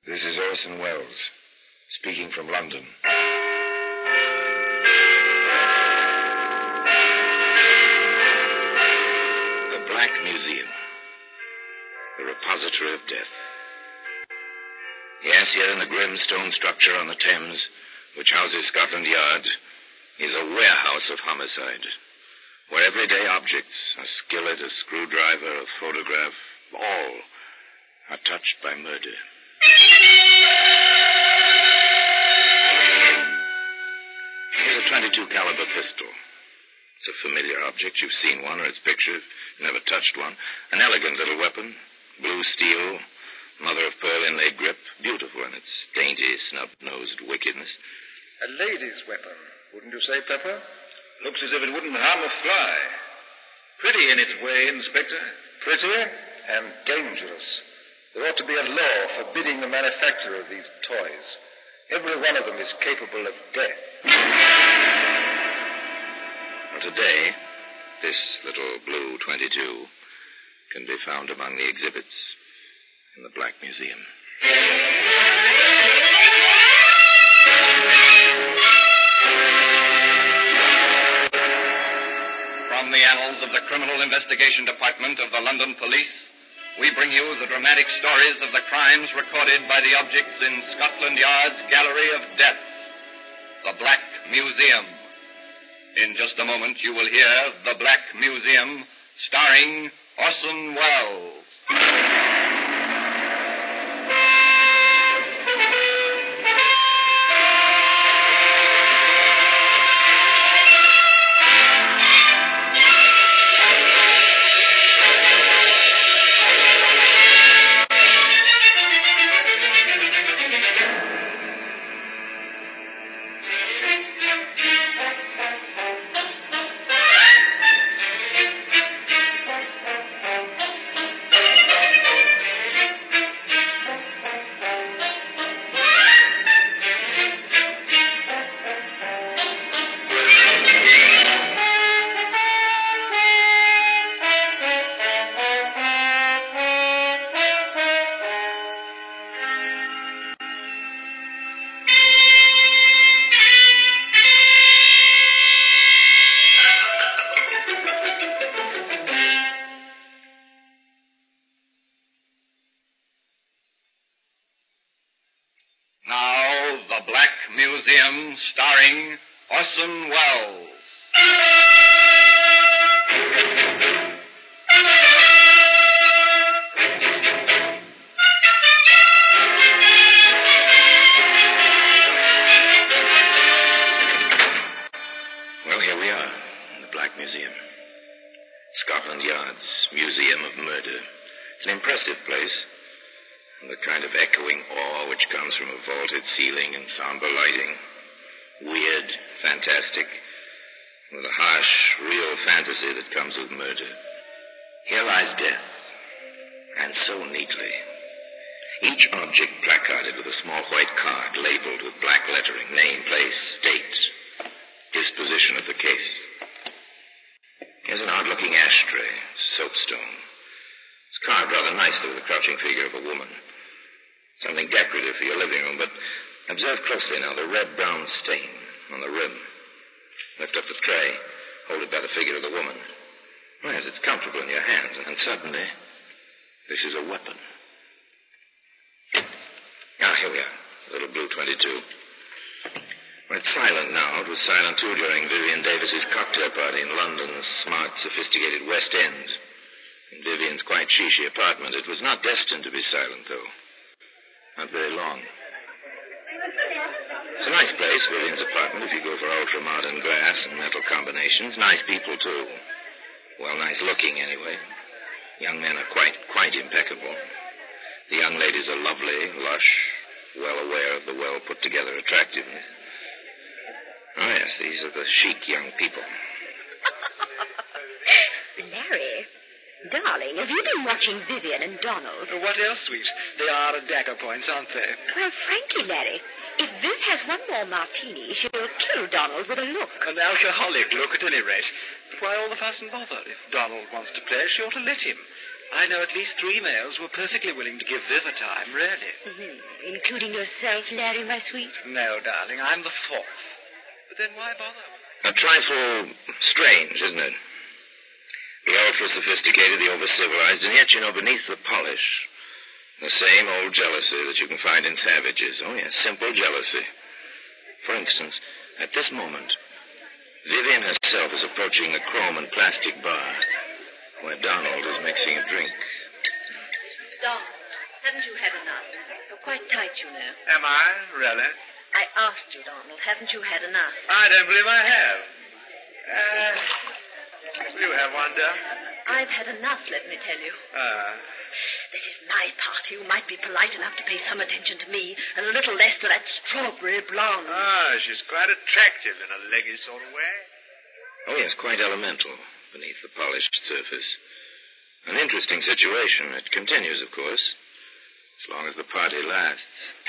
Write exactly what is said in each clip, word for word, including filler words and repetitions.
This is Orson Welles, speaking from London. The Black Museum. The repository of death. Yes, here in the grim stone structure on the Thames, which houses Scotland Yard, is a warehouse of homicide, where everyday objects, a skillet, a screwdriver, a photograph, all are touched by murder. Here's a twenty-two caliber pistol. It's a familiar object. You've seen one or its picture. Never touched one. An elegant little weapon. Blue steel, mother of pearl inlaid grip. Beautiful in its dainty, snub-nosed wickedness. A lady's weapon, wouldn't you say, Pepper? Looks as if it wouldn't harm a fly. Pretty in its way, Inspector. Pretty and dangerous. There ought to be a law forbidding the manufacture of these toys. Every one of them is capable of death. Well, today, this little blue twenty-two can be found among the exhibits in the Black Museum. From the annals of the Criminal Investigation Department of the London Police, we bring you the dramatic stories of the crimes recorded by the objects in Scotland Yard's Gallery of Death, the Black Museum. In just a moment, you will hear The Black Museum, starring Orson Welles. Now, The Black Museum, starring Orson Welles. Well, here we are, in the Black Museum. Scotland Yard's Museum of Murder. It's an impressive place. The kind of echoing awe which comes from a vaulted ceiling and somber lighting. Weird, fantastic, with a harsh, real fantasy that comes with murder. Here lies death, and so neatly. Each object placarded with a small white card labeled with black lettering, name, place, date, disposition of the case. Here's an odd-looking ashtray, soapstone. It's carved rather nicely with the crouching figure of a woman. Something decorative for your living room, but observe closely now the red-brown stain on the rim. Lift up the tray, hold it by the figure of the woman. Yes, it's comfortable in your hands, and suddenly, this is a weapon. Ah, here we are, little blue twenty-two. Well, it's silent now. It was silent, too, during Vivian Davis's cocktail party in London's smart, sophisticated West End. In Vivian's quite chic apartment. It was not destined to be silent, though. Not very long. It's a nice place, Vivian's apartment, if you go for ultra-modern glass and metal combinations. Nice people, too. Well, nice looking, anyway. Young men are quite, quite impeccable. The young ladies are lovely, lush, well aware of the well-put-together attractiveness. Oh, yes, these are the chic young people. Larry, darling, have you been watching Vivian and Donald? What else, sweet? They are at dagger points, aren't they? Well, frankly, Larry, if Viv has one more martini, she'll kill Donald with a look. An alcoholic look, at any rate. Why all the fuss and bother? If Donald wants to play, she ought to let him. I know at least three males who are perfectly willing to give Viv a time, really. Mm-hmm. Including yourself, Larry, my sweet? No, darling, I'm the fourth. But then why bother? A trifle strange, isn't it? The ultra-sophisticated, the over-civilized, and yet, you know, beneath the polish, the same old jealousy that you can find in savages. Oh, yes, simple jealousy. For instance, at this moment, Vivian herself is approaching the chrome and plastic bar where Donald is mixing a drink. Donald, haven't you had enough? You're quite tight, you know. Am I? Really? I asked you, Donald, haven't you had enough? I don't believe I have. Uh, you have one, dear? I've had enough, let me tell you. Ah. This is my party. You might be polite enough to pay some attention to me and a little less to that strawberry blonde. Ah, she's quite attractive in a leggy sort of way. Oh, yes, quite elemental beneath the polished surface. An interesting situation. It continues, of course, as long as the party lasts.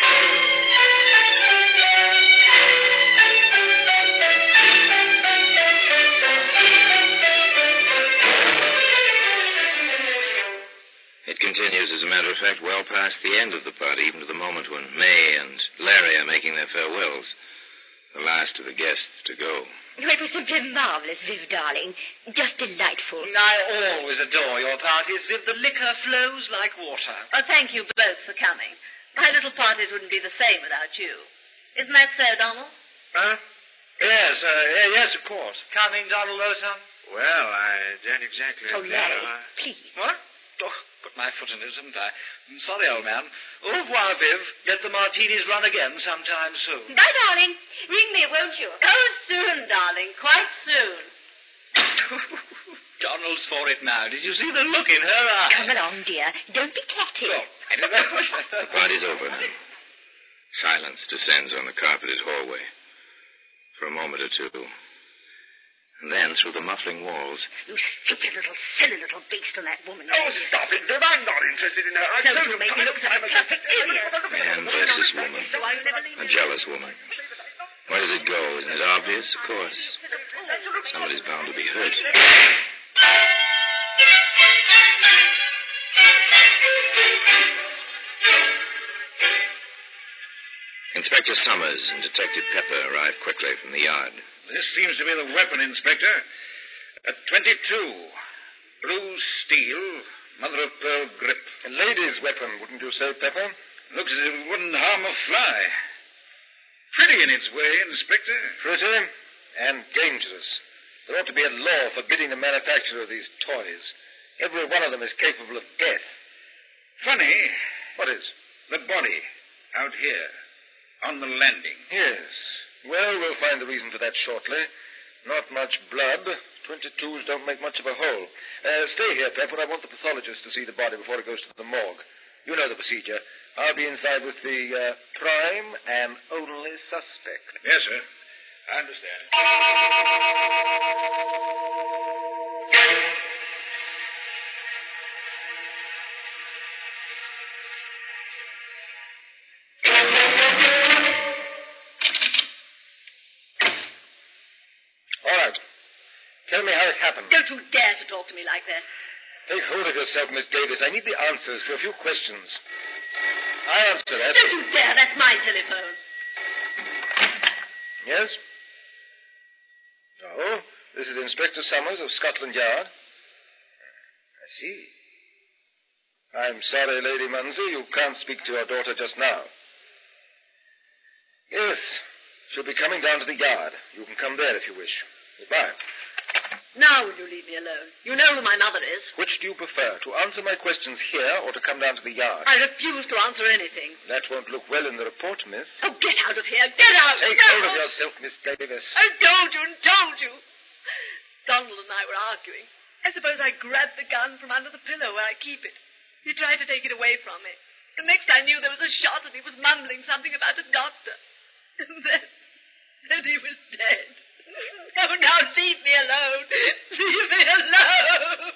It continues, as a matter of fact, well past the end of the party, even to the moment when May and Larry are making their farewells. The last of the guests to go. Oh, it was simply marvelous, Viv, darling. Just delightful. I always adore your parties, Viv. The liquor flows like water. Oh, thank you both for coming. My little parties wouldn't be the same without you. Isn't that so, Donald? Huh? Yes, uh, yes, of course. Coming, Donald Lawson? Well, I don't exactly... Oh, Larry, please. What? Oh, got my foot in it, haven't I? I'm sorry, old man. Au revoir, Viv. Let the martinis run again sometime soon. Bye, darling. Ring me, won't you? Oh, soon, darling. Quite soon. Donald's for it now. Did you see the look in her eyes? Come along, dear. Don't be catty. Oh, I don't know. The party's over now. Silence descends on the carpeted hallway. For a moment or two. And then, through the muffling walls... You stupid little, silly little beast on that woman. Oh, stop it, Viv. I'm not interested in her. I Don't you make me look like a perfect idiot. Man versus this woman. A jealous woman. Where does it go? Isn't it obvious? Of course. Somebody's bound to be hurt. Inspector Summers and Detective Pepper arrived quickly from the yard. This seems to be the weapon, Inspector. A twenty-two. Blue steel, mother of pearl grip. A lady's weapon, wouldn't you say, Pepper? Looks as if it wouldn't harm a fly. Pretty in its way, Inspector. Pretty and dangerous. There ought to be a law forbidding the manufacture of these toys. Every one of them is capable of death. Funny. What is? The body. Out here. On the landing. Yes. Well, we'll find the reason for that shortly. Not much blood. twenty-twos don't make much of a hole. Uh, stay here, Pepper. I want the pathologist to see the body before it goes to the morgue. You know the procedure. I'll be inside with the uh, prime and only suspect. Yes, sir. I understand. Tell me how it happened. Don't you dare to talk to me like that. Take hold of yourself, Miss Davis. I need the answers to a few questions. I answer that. Don't you dare. That's my telephone. Yes? Oh, this is Inspector Summers of Scotland Yard. I see. I'm sorry, Lady Munsey, you can't speak to your daughter just now. Yes, she'll be coming down to the yard. You can come there if you wish. Goodbye. Now will you leave me alone? You know who my mother is. Which do you prefer, to answer my questions here or to come down to the yard? I refuse to answer anything. That won't look well in the report, miss. Oh, get out of here. Get out. Take no. hold of yourself, Miss Davis. I told you and told you. Donald and I were arguing. I suppose I grabbed the gun from under the pillow where I keep it. He tried to take it away from me. The next I knew, there was a shot and he was mumbling something about a doctor. And then, then he was dead. Oh, now leave me alone. Leave me alone.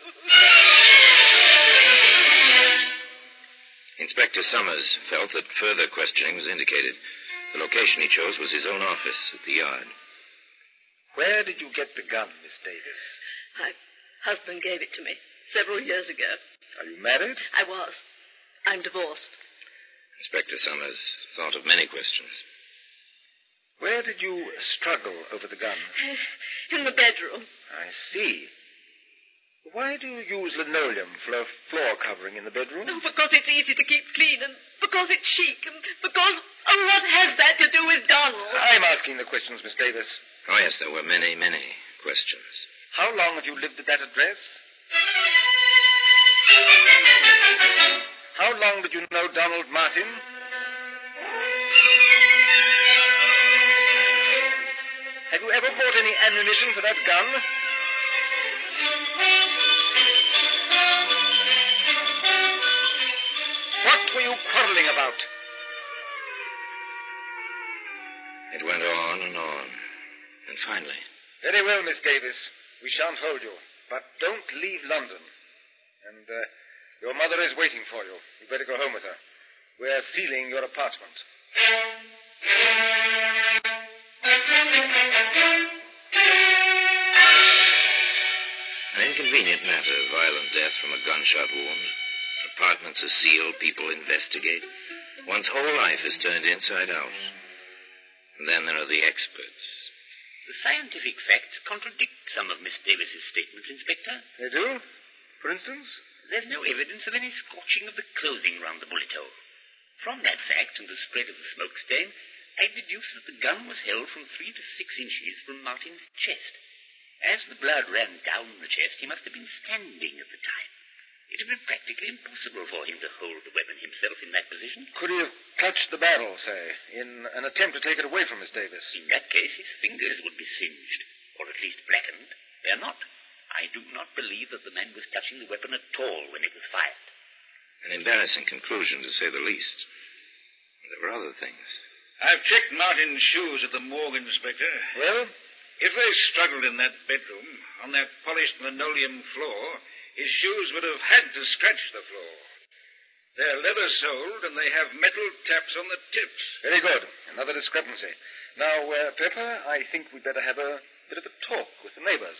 Inspector Summers felt that further questioning was indicated. The location he chose was his own office at the yard. Where did you get the gun, Miss Davis? My husband gave it to me several years ago. Are you married? I was. I'm divorced. Inspector Summers thought of many questions. Where did you struggle over the gun? In the bedroom. I see. Why do you use linoleum for a floor covering in the bedroom? Oh, because it's easy to keep clean, and because it's chic, and because... Oh, what has that to do with Donald? I'm asking the questions, Miss Davis. Oh, yes, there were many, many questions. How long have you lived at that address? How long did you know Donald Martin? Have you ever bought any ammunition for that gun? What were you quarreling about? It went on and on. And finally... Very well, Miss Davis. We shan't hold you. But don't leave London. And uh, your mother is waiting for you. You'd better go home with her. We're sealing your apartment. An inconvenient matter, violent death from a gunshot wound. Apartments are sealed, people investigate. One's whole life is turned inside out. And then there are the experts. The scientific facts contradict some of Miss Davis's statements, Inspector. They do? For instance? There's no evidence of any scorching of the clothing round the bullet hole. From that fact and the spread of the smoke stain, I deduce that the gun was held from three to six inches from Martin's chest. As the blood ran down the chest, he must have been standing at the time. It would have been practically impossible for him to hold the weapon himself in that position. Could he have clutched the barrel, say, in an attempt to take it away from Miss Davis? In that case, his fingers would be singed, or at least blackened. They're not. I do not believe that the man was touching the weapon at all when it was fired. An embarrassing conclusion, to say the least. There were other things. I've checked Martin's shoes at the morgue, Inspector. Well? If they struggled in that bedroom, on that polished linoleum floor, his shoes would have had to scratch the floor. They're leather-soled, and they have metal taps on the tips. Very good. Another discrepancy. Now, uh, Pepper, I think we'd better have a bit of a talk with the neighbors.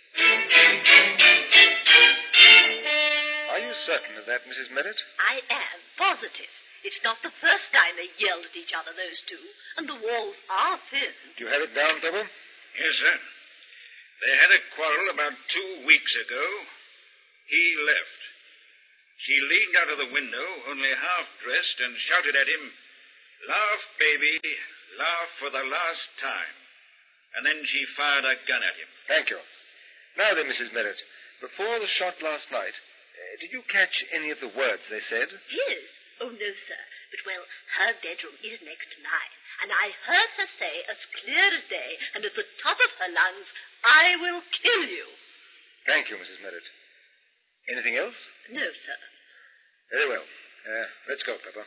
Are you certain of that, Missus Merritt? I am positive. It's not the first time they yelled at each other, those two. And the walls are thin. Do you have it down, Pepper? Yes, sir. They had a quarrel about two weeks ago. He left. She leaned out of the window, only half-dressed, and shouted at him, "Laugh, baby, laugh for the last time." And then she fired a gun at him. Thank you. Now then, Missus Merritt, before the shot last night, uh, did you catch any of the words they said? His? Oh, no, sir. But, well, her bedroom is next to mine. And I heard her say, as clear as day, and at the top of her lungs, "I will kill you." Thank you, Missus Merritt. Anything else? No, sir. Very well. Uh, let's go, Pepper.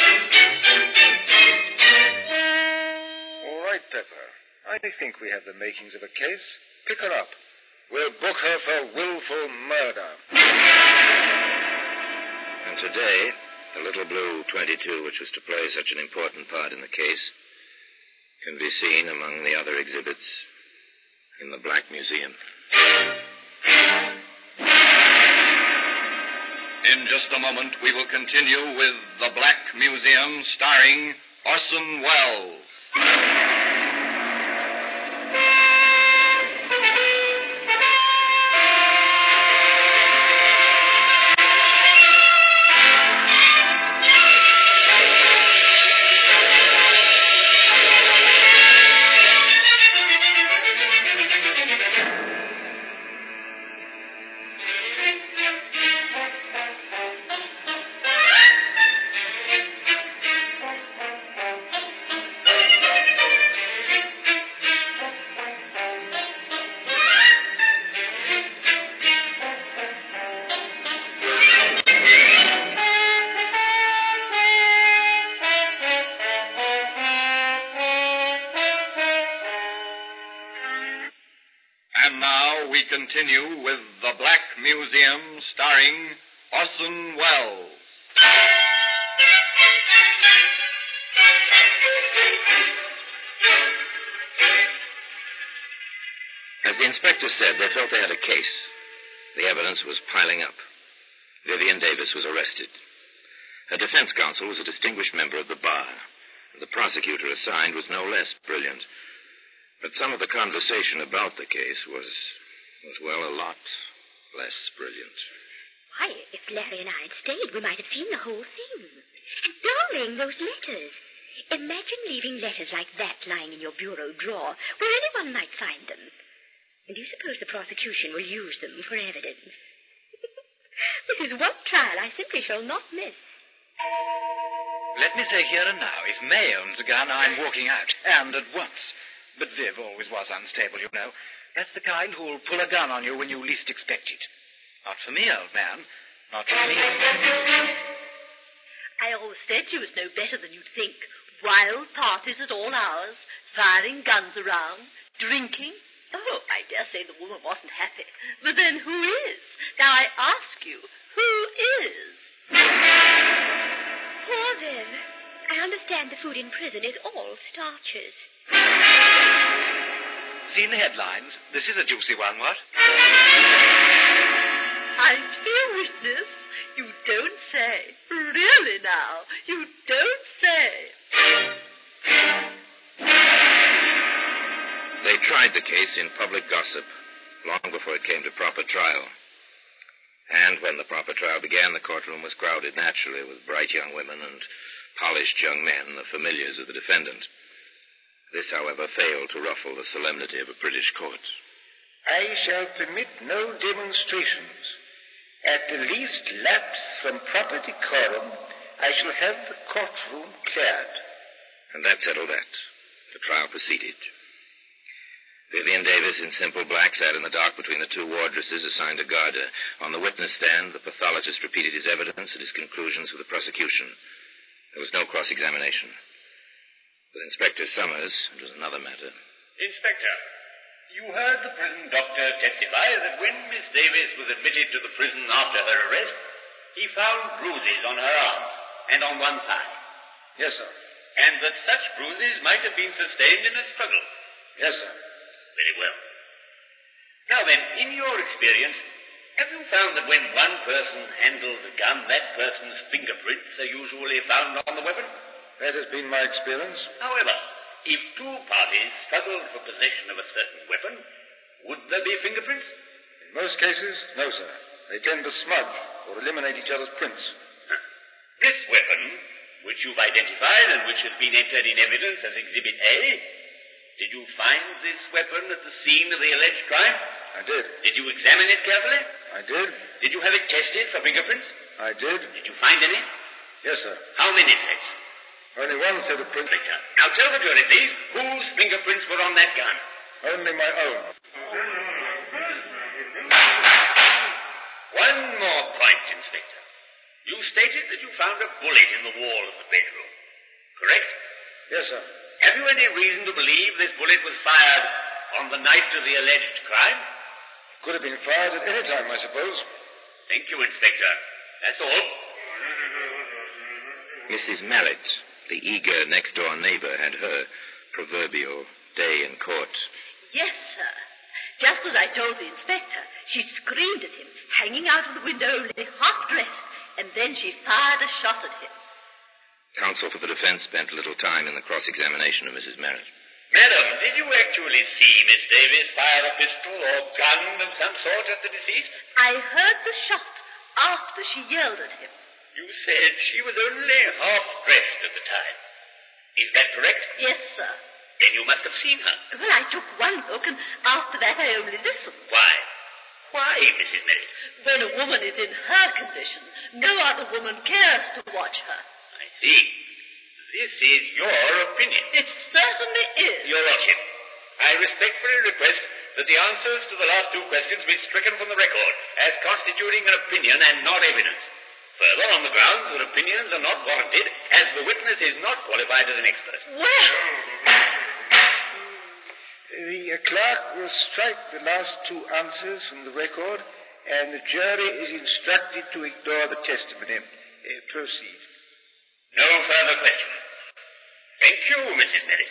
All right, Pepper. I think we have the makings of a case. Pick her up. We'll book her for willful murder. And today, the little blue twenty-two, which was to play such an important part in the case, can be seen among the other exhibits in the Black Museum. In just a moment, we will continue with The Black Museum, starring Orson Welles. And now we continue with The Black Museum, starring Orson Welles. As the inspector said, they felt they had a case. The evidence was piling up. Vivian Davis was arrested. Her defense counsel was a distinguished member of the bar. The prosecutor assigned was no less brilliant. But some of the conversation about the case was, was well, a lot less brilliant. Why, if Larry and I had stayed, we might have seen the whole thing. Darling, those letters. Imagine leaving letters like that lying in your bureau drawer where anyone might find them. And do you suppose the prosecution will use them for evidence? This is one trial I simply shall not miss. Let me say here and now, if May owns a gun, I'm walking out, and at once. But Viv always was unstable, you know. That's the kind who'll pull a gun on you when you least expect it. Not for me, old man. Not for me. I always said she was no better than you'd think. Wild parties at all hours, firing guns around, drinking. Oh, I dare say the woman wasn't happy. But then who is? Now I ask you, who is? Poor Viv. I understand the food in prison is all starches. Seen the headlines? This is a juicy one, what? I be a witness. You don't say. Really now, you don't say. They tried the case in public gossip long before it came to proper trial. And when the proper trial began, the courtroom was crowded naturally with bright young women and polished young men, the familiars of the defendant. This, however, failed to ruffle the solemnity of a British court. I shall permit no demonstrations. At the least lapse from proper decorum, I shall have the courtroom cleared. And that settled that. The trial proceeded. Vivian Davis, in simple black, sat in the dock between the two wardresses assigned to guard her. On the witness stand, the pathologist repeated his evidence and his conclusions for the prosecution. There was no cross-examination. With Inspector Summers, it was another matter. Inspector, you heard the prison doctor testify that when Miss Davis was admitted to the prison after her arrest, he found bruises on her arms and on one thigh. Yes, sir. And that such bruises might have been sustained in a struggle. Yes, sir. Very well. Now then, in your experience, have you found that when one person handles a gun, that person's fingerprints are usually found on the weapon? That has been my experience. However, if two parties struggled for possession of a certain weapon, would there be fingerprints? In most cases, no, sir. They tend to smudge or eliminate each other's prints. Huh. This weapon, which you've identified and which has been entered in evidence as Exhibit A, did you find this weapon at the scene of the alleged crime? I did. Did you examine it carefully? I did. Did you have it tested for fingerprints? I did. Did you find any? Yes, sir. How many sets? Only one set of prints. Inspector, now tell the jury, please, whose fingerprints were on that gun? Only my own. One more point, Inspector. You stated that you found a bullet in the wall of the bedroom. Correct? Yes, sir. Have you any reason to believe this bullet was fired on the night of the alleged crime? Could have been fired at any time, I suppose. Thank you, Inspector. That's all. Missus Mallet, the eager next-door neighbor, had her proverbial day in court. Yes, sir. Just as I told the inspector, she screamed at him, hanging out of the window only half-dressed, and then she fired a shot at him. Counsel for the defense spent little time in the cross-examination of Missus Merritt. Madam, did you actually see Miss Davis fire a pistol or gun of some sort at the deceased? I heard the shot after she yelled at him. You said she was only half-dressed at the time. Is that correct? Yes, sir. Then you must have seen her. Well, I took one look, and after that I only listened. Why? Why, Missus Merritt? When a woman is in her condition, no other woman cares to watch her. I see. This is your opinion. It certainly is. Your Lordship, I respectfully request that the answers to the last two questions be stricken from the record as constituting an opinion and not evidence. Further, on the grounds that opinions are not warranted, as the witness is not qualified as an expert. Well... The uh, clerk will strike the last two answers from the record, and the jury is instructed to ignore the testimony. Uh, proceed. No further questions. Thank you, Missus Merritt.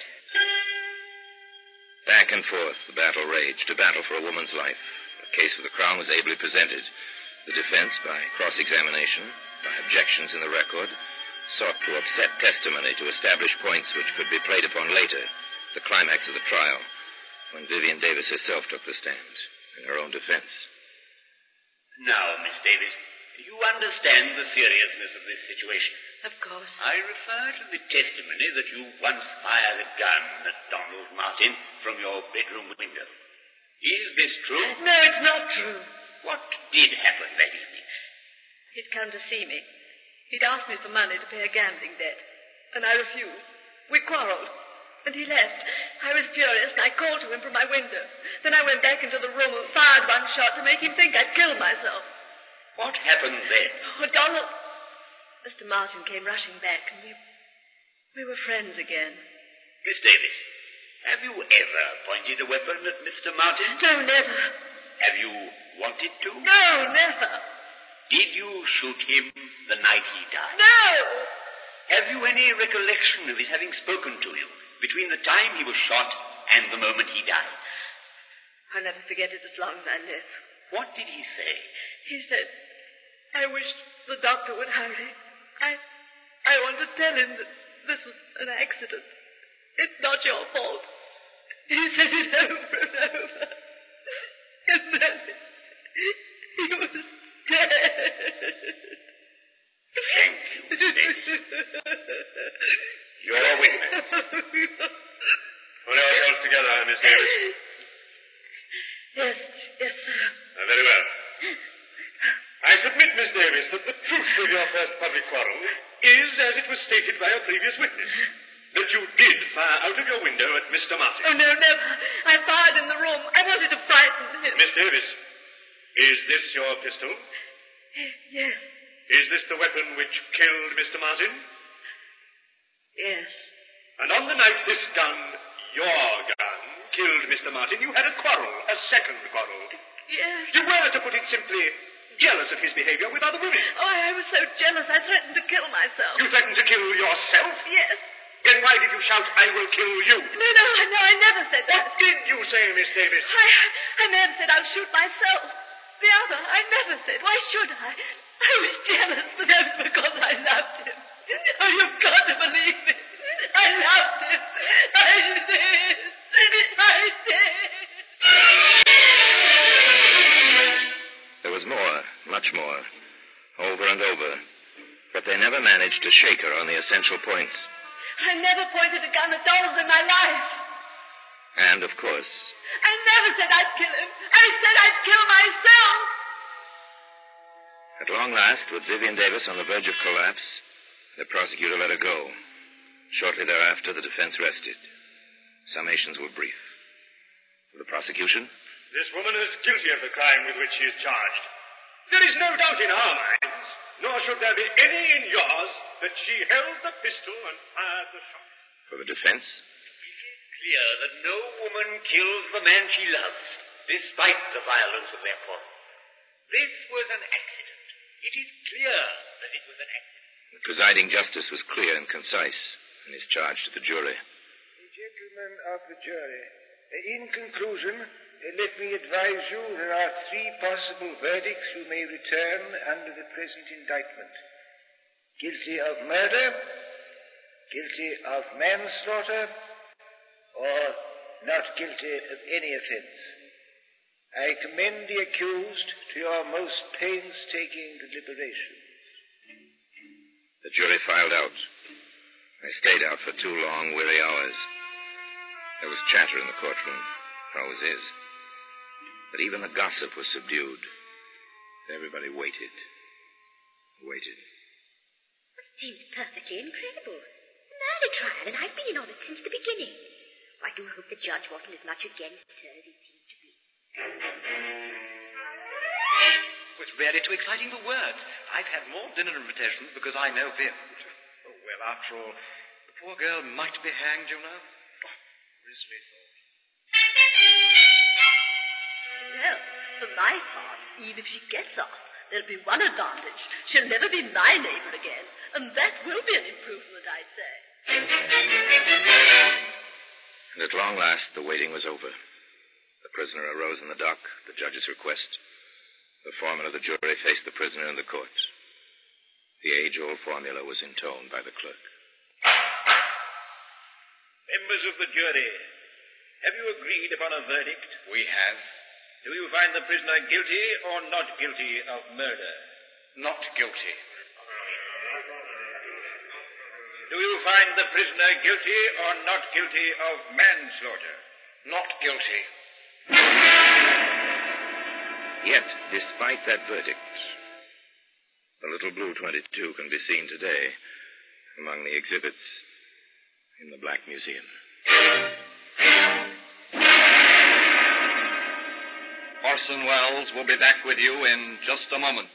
Back and forth, the battle raged, a battle for a woman's life. The case of the Crown was ably presented. The defense, by cross-examination, by objections in the record, sought to upset testimony to establish points which could be played upon later, the climax of the trial, when Vivian Davis herself took the stand in her own defense. Now, Miss Davis, you understand the seriousness of this situation. Of course. I refer to the testimony that you once fired a gun at Donald Martin from your bedroom window. Is this true? No, it's not true. What did happen that evening? He'd come to see me. He'd asked me for money to pay a gambling debt, and I refused. We quarreled, and he left. I was furious, and I called to him from my window. Then I went back into the room and fired one shot to make him think I'd killed myself. What happened then? Oh, Donald... Mister Martin came rushing back, and we... we were friends again. Miss Davis, have you ever pointed a weapon at Mister Martin? No, never. Have you wanted to? No, never. Did you shoot him the night he died? No! Have you any recollection of his having spoken to you between the time he was shot and the moment he died? I'll never forget it as long as I live. What did he say? He said, I wish the doctor would hurry. I I want to tell him that this was an accident. It's not your fault. He said it over and over. And then he was dead. Thank you, Miss Davis. You're a witness. Pull yourselves together, Miss Davis. Yes, yes, sir. Uh, very well. I submit, Miss Davis, that the truth of your first public quarrel is, as it was stated by a previous witness, that you did fire out of your window at Mister Martin. Oh, no, never. I fired in the room. I wanted to frighten him. Miss Davis, is this your pistol? Yes. Is this the weapon which killed Mister Martin? Yes. And on the night this gun, your gun, killed Mister Martin, you had a quarrel, a second quarrel. Yes. You were, to put it simply, jealous of his behavior with other women. Oh, I was so jealous I threatened to kill myself. You threatened to kill yourself? Yes. Then why did you shout, I will kill you? No, no, I no, I never said that. What did you say, Miss Davis? I, I never said I'll shoot myself. The other, I never said. Why should I? I was jealous, but that's because I loved him. Oh, you've got to believe me. I loved him. I did. I did. There was more, much more, over and over, but they never managed to shake her on the essential points. I never pointed a gun at Donald in my life. And, of course... I never said I'd kill him. I said I'd kill myself. At long last, with Vivian Davis on the verge of collapse, the prosecutor let her go. Shortly thereafter, the defense rested. Summations were brief. For the prosecution... This woman is guilty of the crime with which she is charged. There is no doubt in our minds, nor should there be any in yours, that she held the pistol and fired the shot. For the defense... It is clear that no woman kills the man she loves, despite the violence of their quarrel. This was an accident. It is clear that it was an accident. The presiding justice was clear and concise in his charge to the jury. The gentlemen of the jury, in conclusion, let me advise you there are three possible verdicts you may return under the present indictment. Guilty of murder, guilty of manslaughter, or not guilty of any offense. I commend the accused to your most painstaking deliberations. The jury filed out. They stayed out for two long, weary hours. There was chatter in the courtroom. There always is. But even the gossip was subdued. Everybody waited. Waited. It seems perfectly incredible. A murder trial, and I've been in on it since the beginning. I do hope the judge wasn't as much against her as he seemed to be. Oh, it's really too exciting for words. I've had more dinner invitations because I know Viv. Oh, well, after all, the poor girl might be hanged, you know. Oh, grisly thought. Well, for my part, even if she gets off, there'll be one advantage. She'll never be my neighbor again, and that will be an improvement, I'd say. And at long last, the waiting was over. The prisoner arose in the dock, the judge's request. The foreman of the jury faced the prisoner in the court. The age-old formula was intoned by the clerk. Members of the jury, have you agreed upon a verdict? We have. Do you find the prisoner guilty or not guilty of murder? Not guilty. Do you find the prisoner guilty or not guilty of manslaughter? Not guilty. Yet, despite that verdict, the little blue twenty-two can be seen today among the exhibits in the Black Museum. Orson Welles will be back with you in just a moment.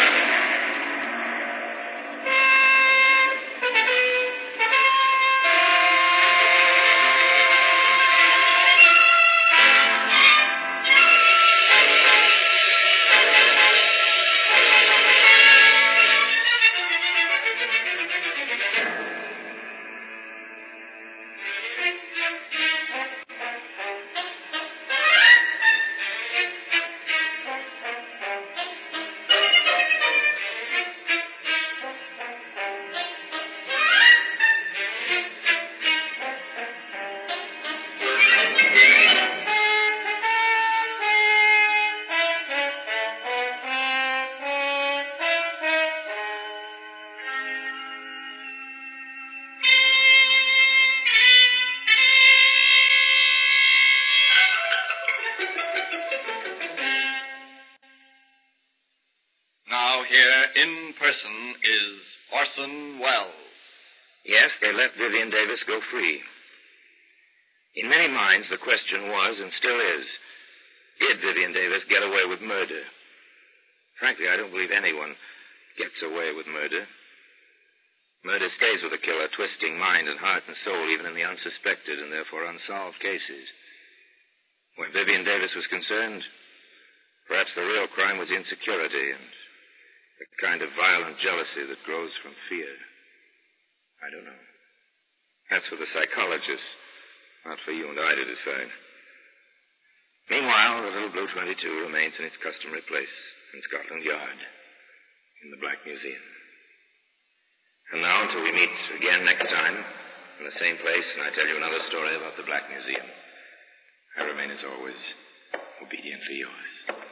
In person is Orson Welles. Yes, they let Vivian Davis go free. In many minds, the question was, and still is, did Vivian Davis get away with murder? Frankly, I don't believe anyone gets away with murder. Murder stays with a killer, twisting mind and heart and soul, even in the unsuspected and therefore unsolved cases. Where Vivian Davis was concerned, perhaps the real crime was insecurity and the kind of violent jealousy that grows from fear. I don't know. That's for the psychologists, not for you and I to decide. Meanwhile, the little blue twenty-two remains in its customary place in Scotland Yard, in the Black Museum. And now, until we meet again next time, in the same place, and I tell you another story about the Black Museum, I remain, as always, obediently yours.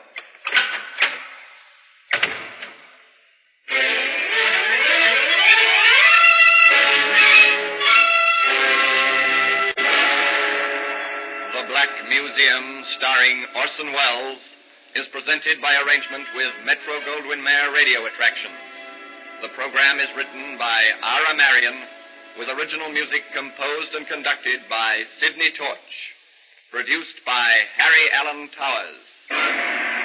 Museum, starring Orson Welles, is presented by arrangement with Metro-Goldwyn-Mayer Radio Attractions. The program is written by Ara Marion, with original music composed and conducted by Sidney Torch. Produced by Harry Allen Towers.